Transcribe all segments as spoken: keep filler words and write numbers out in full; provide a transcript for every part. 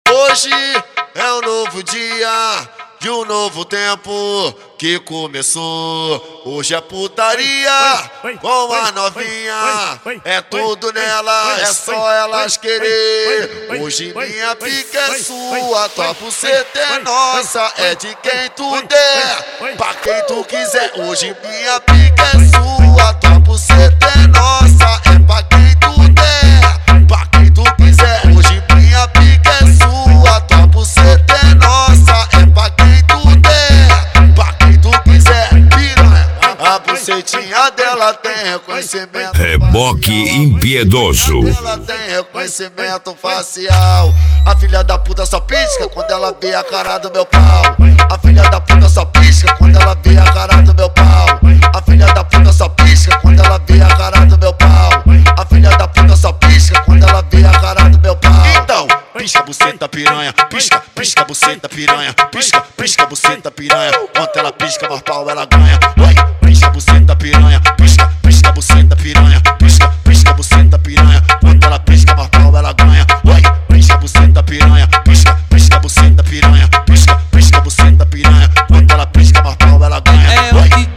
Hoje é um novo dia de um novo tempo que começou. Hoje é putaria com a novinha, é tudo nela, é só elas querer. Hoje minha pica é sua, tua buceta é nossa, é de quem tu der, pra quem tu quiser. Hoje minha pica é sua, tua buceta é nossa, é pra quem tu der, pra quem tu quiser. Hoje minha pica é sua, tua buceta é nossa, é pra quem tu der, pra quem tu quiser. Piranha, a bucetinha dela tem reconhecimento. Reboque impiedoso. Ela tem reconhecimento facial. A filha da puta só pisca quando ela vê a cara do meu pau. A filha da puta só pisca quando ela vê a cara do meu pau. A filha da puta só pisca quando ela vê a cara do meu pau. A filha da puta só pisca quando ela vê a cara do meu pau. Então, pisca buceta piranha, pisca, pisca buceta piranha, pisca, pisca buceta piranha. Quanto ela pisca, mais pau ela ganha. Oi, pisca buceta piranha, pisca, pisca buceta piranha, pisca, pisca buceta piranha. Quanto ela pisca, mais pau ela ganha. Oi, pisca buceta piranha, pisca, pisca buceta piranha, pisca, pisca buceta piranha. Quanto ela pisca, mais pau ela ganha. É o D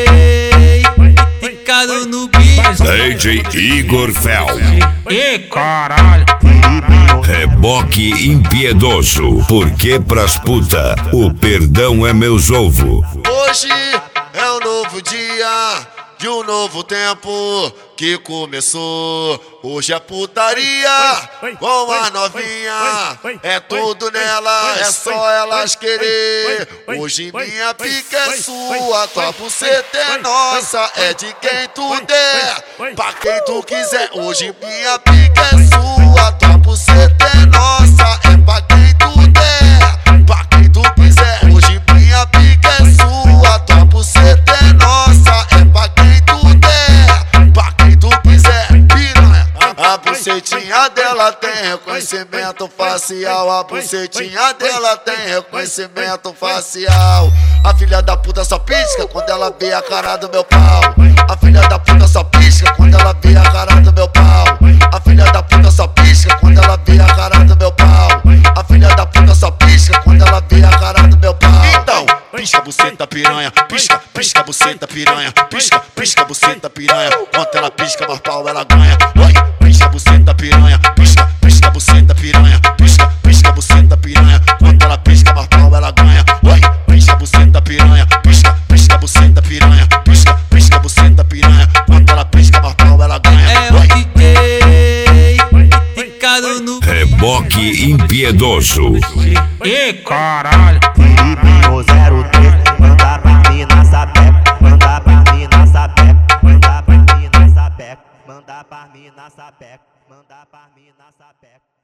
J Ricardo no beat, D J Igor Fel. e caralho. Reboque impiedoso, porque pras puta o perdão é meus ovo. Hoje é um novo dia de um novo tempo que começou. Hoje é putaria com a novinha, é tudo nela, é só elas querer. Hoje minha pica é sua, tua buceta é nossa, é de quem tu der, pra quem tu quiser. Hoje minha pica é sua, tua buceta é nossa, é pra quem tu der, pra quem tu quiser. Hoje minha pica é sua, tua buceta é nossa, é pra quem tu der, pra quem tu quiser. Piranha, a bucetinha dela tem reconhecimento facial. A bucetinha dela tem reconhecimento facial. A filha da puta só pisca quando ela vê a cara do meu pau. A filha da puta só pisca quando ela vê a cara do meu pau. A filha da puta só pisca quando ela vê a cara do meu pau. A filha da puta só pisca quando ela vê a cara do meu pau. Então, pisca buceta piranha, pisca, pisca buceta piranha, pisca, pisca buceta piranha. Quanto ela pisca, mais pau ela ganha. Oi, pisca buceta piranha, pisca, pisca buceta piranha, pisca, pisca buceta piranha. Quanto ela pisca, mais pau ela ganha. Oi, pisca buceta piranha, pisca, pisca buceta piranha, pisca, pisca buceta piranha. Quanto ela pisca, mais pau ela ganha. É o D J Ricardo no Reboque impiedoso. e caralho. Filipinho zero três, manda pra mim na sapeca, manda pra mim na sapeca, manda pra mim na sapeca, manda pra mim na sapeca, manda pra mim na sapeca.